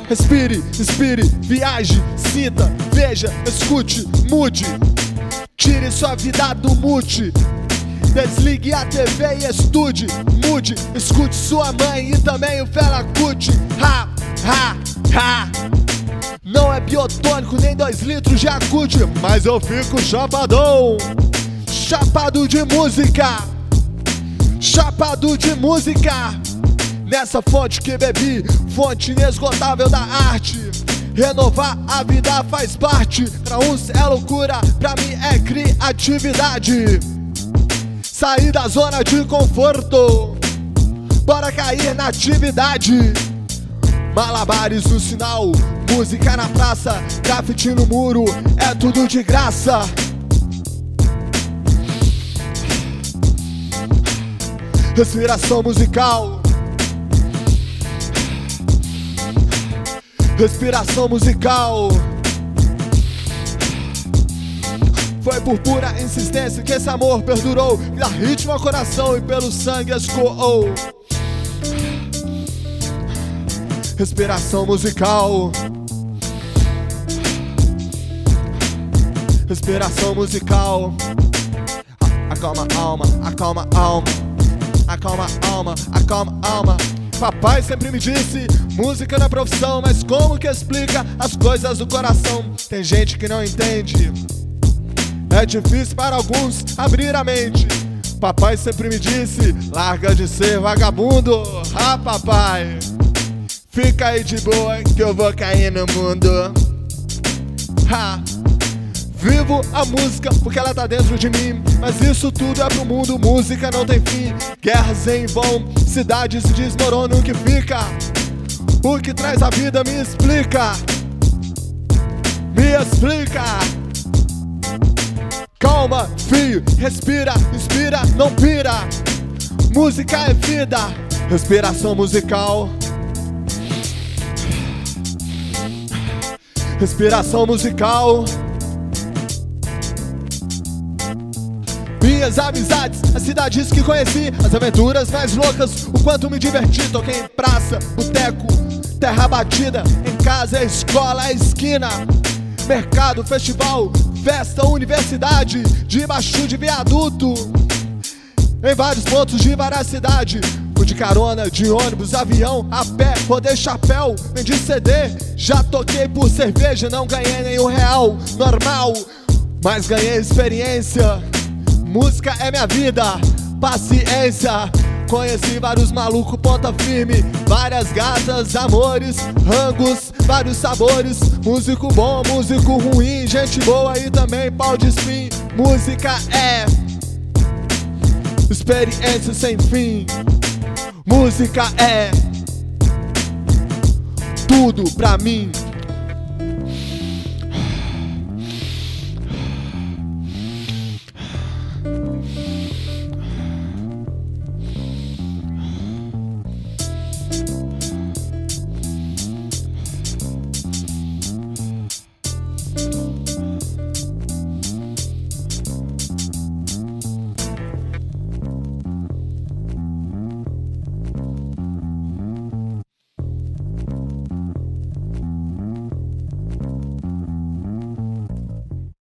respire, inspire, viaje, sinta, veja, escute, mude. Tire sua vida do mute. Desligue a TV e estude, mude, escute sua mãe e também o Fela Kuti. Ha, ha, ha. Não é biotônico nem 2 litros de acute, mas eu fico chapadão, chapado de música, chapado de música. Nessa fonte que bebi, fonte inesgotável da arte. Renovar a vida faz parte. Pra uns é loucura, pra mim é criatividade. Sair da zona de conforto, bora cair na atividade. Malabares no sinal, música na praça, grafite no muro, é tudo de graça. Respiração musical. Respiração musical. Foi por pura insistência que esse amor perdurou, e dá ritmo ao coração e pelo sangue escoou. Respiração musical. Respiração musical. Acalma a alma, acalma a alma, acalma a alma, acalma a alma. Papai sempre me disse, música não é profissão, mas como que explica as coisas do coração? Tem gente que não entende, é difícil para alguns abrir a mente. Papai sempre me disse, larga de ser vagabundo. Ah, papai, fica aí de boa que eu vou cair no mundo. Ha. Vivo a música porque ela tá dentro de mim, mas isso tudo é pro mundo, música não tem fim. Guerras em vão, cidades se desmoronam, o que fica? O que traz a vida me explica. Me explica. Calma, filho, respira, inspira, não pira. Música é vida. Respiração musical. Respiração musical. Minhas amizades, as cidades que conheci, as aventuras mais loucas, o quanto me diverti. Toquei em praça, boteco, terra batida, em casa, escola, esquina, mercado, festival, festa, universidade, debaixo de viaduto, em vários pontos de várias cidades. Fui de carona, de ônibus, avião, a pé, rodei chapéu, vendi CD, já toquei por cerveja, não ganhei nenhum real, normal, mas ganhei experiência. Música é minha vida, paciência. Conheci vários malucos, ponta firme, várias gatas, amores, rangos, vários sabores. Músico bom, músico ruim, gente boa e também pau de espinho. Música é experiência sem fim. Música é tudo pra mim.